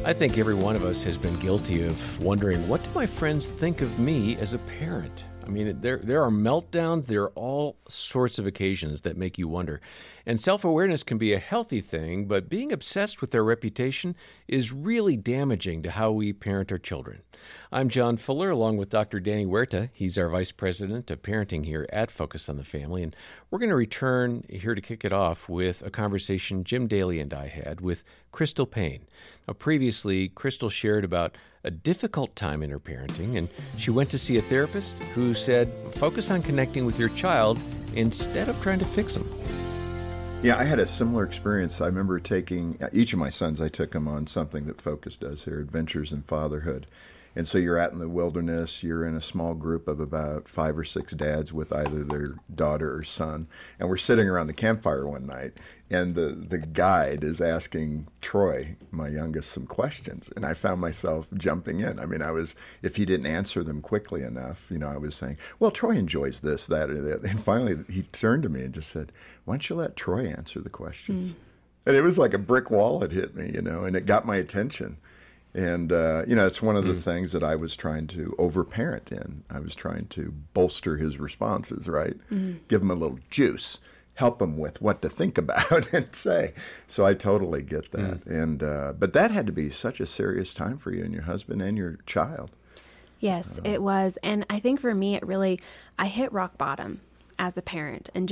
I think every one of us has been guilty of wondering, what do my friends think of me as a parent? I mean, there are meltdowns, there are all sorts of occasions that make you wonder. And self-awareness can be a healthy thing, but being obsessed with their reputation is really damaging to how we parent our children. I'm John Fuller, along with Dr. Danny Huerta. He's our Vice President of Parenting here at Focus on the Family. And we're going to return here to kick it off with a conversation Jim Daly and I had with Crystal Payne. Now, previously, Crystal shared about a difficult time in her parenting, and she went to see a therapist who said, focus on connecting with your child instead of trying to fix them. Yeah, I had a similar experience. I remember taking, each of my sons, I took them on something that Focus does here, Adventures in Fatherhood. And so you're out in the wilderness, you're in a small group of about 5 or 6 dads with either their daughter or son. And we're sitting around the campfire one night, and the guide is asking Troy, my youngest, some questions. And I found myself jumping in. I mean, if he didn't answer them quickly enough, I was saying, well, Troy enjoys this, that, or that. And finally, he turned to me and just said, why don't you let Troy answer the questions? And it was like a brick wall had hit me, and it got my attention. And, it's one of the things that I was trying to overparent in. I was trying to bolster his responses, right? Give him a little juice, help him with what to think about and say. So I totally get that. And but that had to be such a serious time for you and your husband and your child. Yes, it was. And I think for me, I hit rock bottom as a parent. And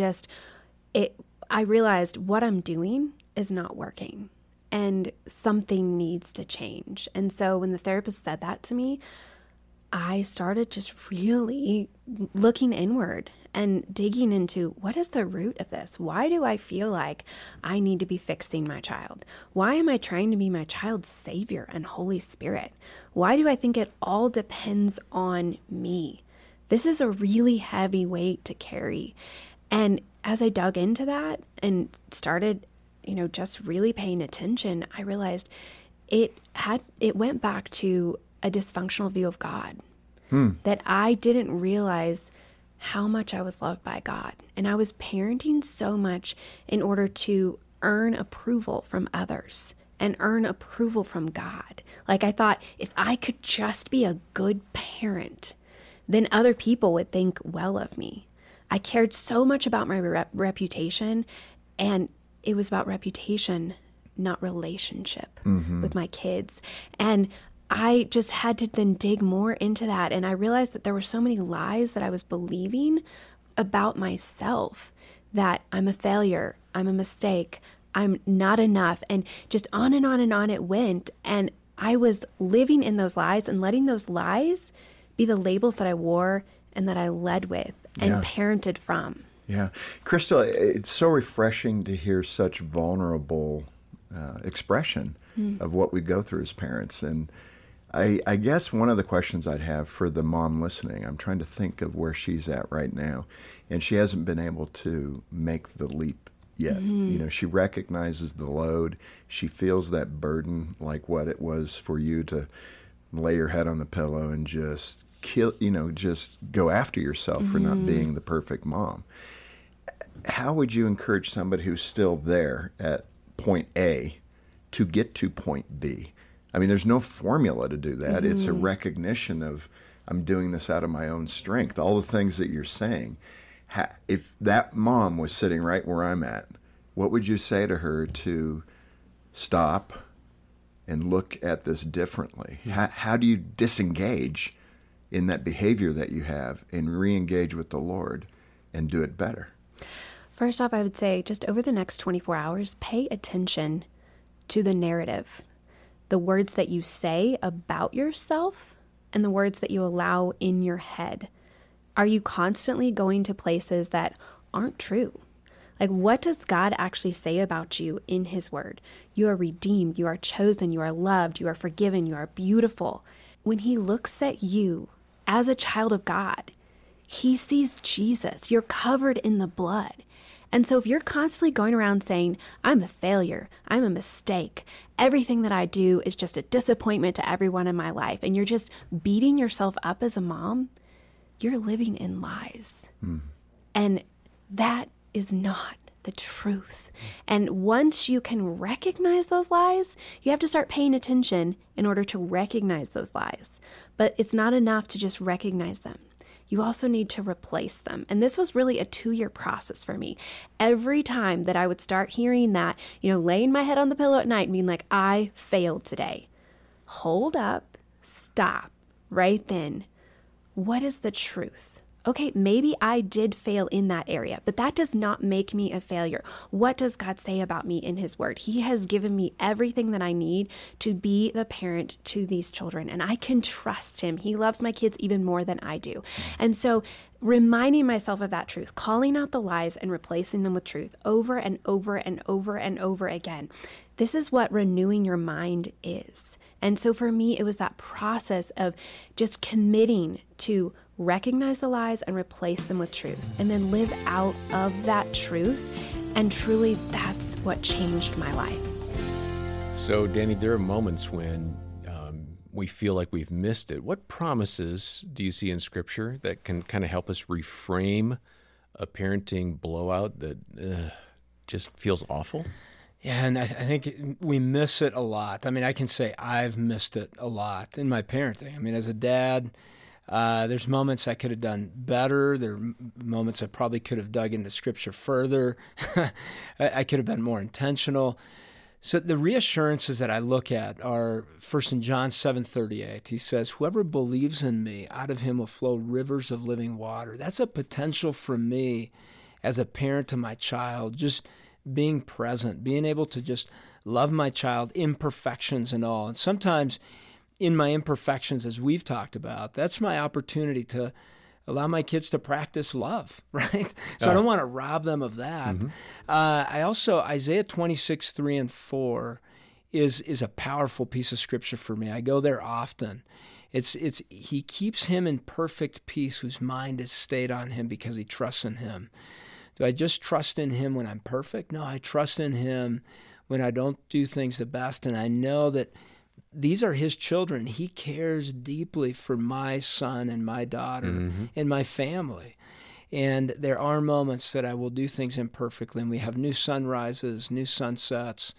I realized what I'm doing is not working. And something needs to change. And so when the therapist said that to me, I started just really looking inward and digging into, what is the root of this? Why do I feel like I need to be fixing my child? Why am I trying to be my child's Savior and Holy Spirit? Why do I think it all depends on me? This is a really heavy weight to carry. And as I dug into that and started just really paying attention, I realized it went back to a dysfunctional view of God, that I didn't realize how much I was loved by God. And I was parenting so much in order to earn approval from others and earn approval from God. Like I thought, if I could just be a good parent, then other people would think well of me. I cared so much about my reputation, and it was about reputation, not relationship with my kids. And I just had to then dig more into that. And I realized that there were so many lies that I was believing about myself, that I'm a failure, I'm a mistake, I'm not enough. And just on and on and on it went. And I was living in those lies and letting those lies be the labels that I wore and that I led with and parented from. Yeah. Crystal, it's so refreshing to hear such vulnerable expression of what we go through as parents. And I guess one of the questions I'd have for the mom listening, I'm trying to think of where she's at right now, and she hasn't been able to make the leap yet. She recognizes the load. She feels that burden, like what it was for you to lay your head on the pillow and just just go after yourself for not being the perfect mom. How would you encourage somebody who's still there at point A to get to point B? I mean, there's no formula to do that. It's a recognition of, I'm doing this out of my own strength. All the things that you're saying. If that mom was sitting right where I'm at, what would you say to her to stop and look at this differently? How do you disengage in that behavior that you have and re-engage with the Lord and do it better? First off, I would say just over the next 24 hours, pay attention to the narrative, the words that you say about yourself and the words that you allow in your head. Are you constantly going to places that aren't true? Like, what does God actually say about you in His Word? You are redeemed, you are chosen, you are loved, you are forgiven, you are beautiful. When He looks at you as a child of God, He sees Jesus. You're covered in the blood. And so if you're constantly going around saying, I'm a failure, I'm a mistake, everything that I do is just a disappointment to everyone in my life, and you're just beating yourself up as a mom, you're living in lies. And that is not the truth. And once you can recognize those lies, you have to start paying attention in order to recognize those lies. But it's not enough to just recognize them. You also need to replace them. And this was really a 2-year process for me. Every time that I would start hearing that, laying my head on the pillow at night and being like, I failed today. Hold up, stop, right then. What is the truth? Okay, maybe I did fail in that area, but that does not make me a failure. What does God say about me in His Word? He has given me everything that I need to be the parent to these children, and I can trust Him. He loves my kids even more than I do. And so reminding myself of that truth, calling out the lies and replacing them with truth over and over and over and over again. This is what renewing your mind is. And so for me, it was that process of just committing to recognize the lies and replace them with truth, and then live out of that truth. And truly, that's what changed my life. So, Danny, there are moments when we feel like we've missed it. What promises do you see in Scripture that can kind of help us reframe a parenting blowout that just feels awful? Yeah, and I think we miss it a lot. I mean, I can say I've missed it a lot in my parenting. I mean, as a dad, there's moments I could have done better. There are moments I probably could have dug into Scripture further. I could have been more intentional. So the reassurances that I look at are first in John 7:38. He says, whoever believes in me, out of him will flow rivers of living water. That's a potential for me as a parent to my child, just being present, being able to just love my child, imperfections and all. And sometimes in my imperfections, as we've talked about, that's my opportunity to allow my kids to practice love, right? So I don't want to rob them of that. Mm-hmm. I also, Isaiah 26:3-4 is a powerful piece of Scripture for me. I go there often. It's he keeps him in perfect peace whose mind is stayed on him because he trusts in him. Do I just trust in him when I'm perfect? No, I trust in him when I don't do things the best, and I know that these are his children. He cares deeply for my son and my daughter and my family. And there are moments that I will do things imperfectly, and we have new sunrises, new sunsets.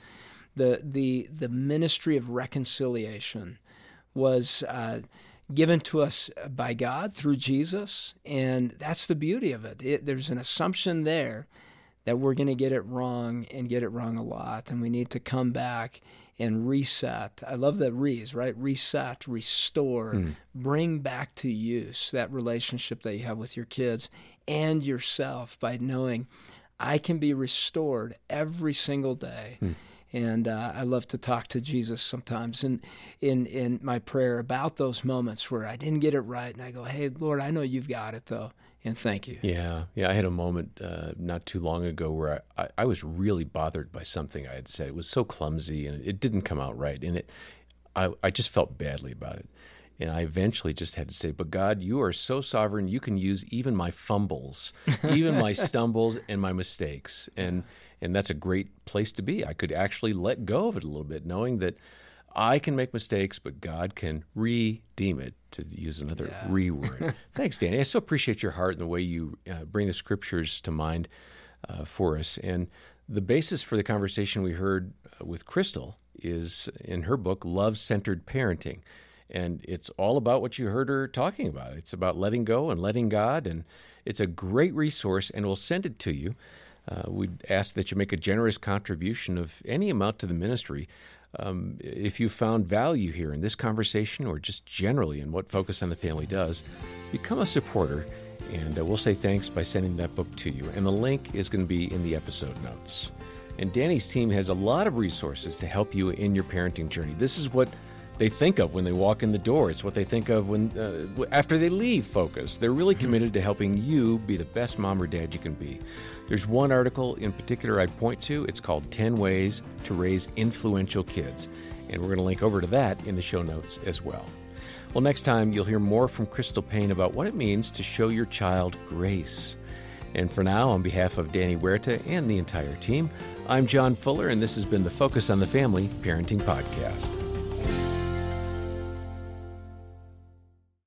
The ministry of reconciliation was given to us by God through Jesus, and that's the beauty of it. There's an assumption there that we're going to get it wrong and get it wrong a lot, and we need to come back and reset. I love the re's, right? Reset, restore, bring back to use that relationship that you have with your kids and yourself by knowing I can be restored every single day. And I love to talk to Jesus sometimes in my prayer about those moments where I didn't get it right. And I go, hey, Lord, I know you've got it, though, and thank you. Yeah. I had a moment not too long ago where I was really bothered by something I had said. It was so clumsy, and it didn't come out right. And I just felt badly about it. And I eventually just had to say, but God, you are so sovereign, you can use even my fumbles, even my stumbles and my mistakes. And that's a great place to be. I could actually let go of it a little bit, knowing that I can make mistakes, but God can redeem it, to use another re-word. Thanks, Danny. I so appreciate your heart and the way you bring the Scriptures to mind for us. And the basis for the conversation we heard with Crystal is in her book, Love-Centered Parenting. And it's all about what you heard her talking about. It's about letting go and letting God, and it's a great resource, and we'll send it to you. We'd ask that you make a generous contribution of any amount to the ministry. If you found value here in this conversation or just generally in what Focus on the Family does, become a supporter, and we'll say thanks by sending that book to you. And the link is going to be in the episode notes. And Danny's team has a lot of resources to help you in your parenting journey. This is what they think of when they walk in the door. It's what they think of when after they leave Focus. They're really committed to helping you be the best mom or dad you can be. There's one article in particular I'd point to. It's called 10 Ways to Raise Influential Kids. And we're going to link over to that in the show notes as well. Well, next time you'll hear more from Crystal Payne about what it means to show your child grace. And for now, on behalf of Danny Huerta and the entire team, I'm John Fuller, and this has been the Focus on the Family Parenting Podcast.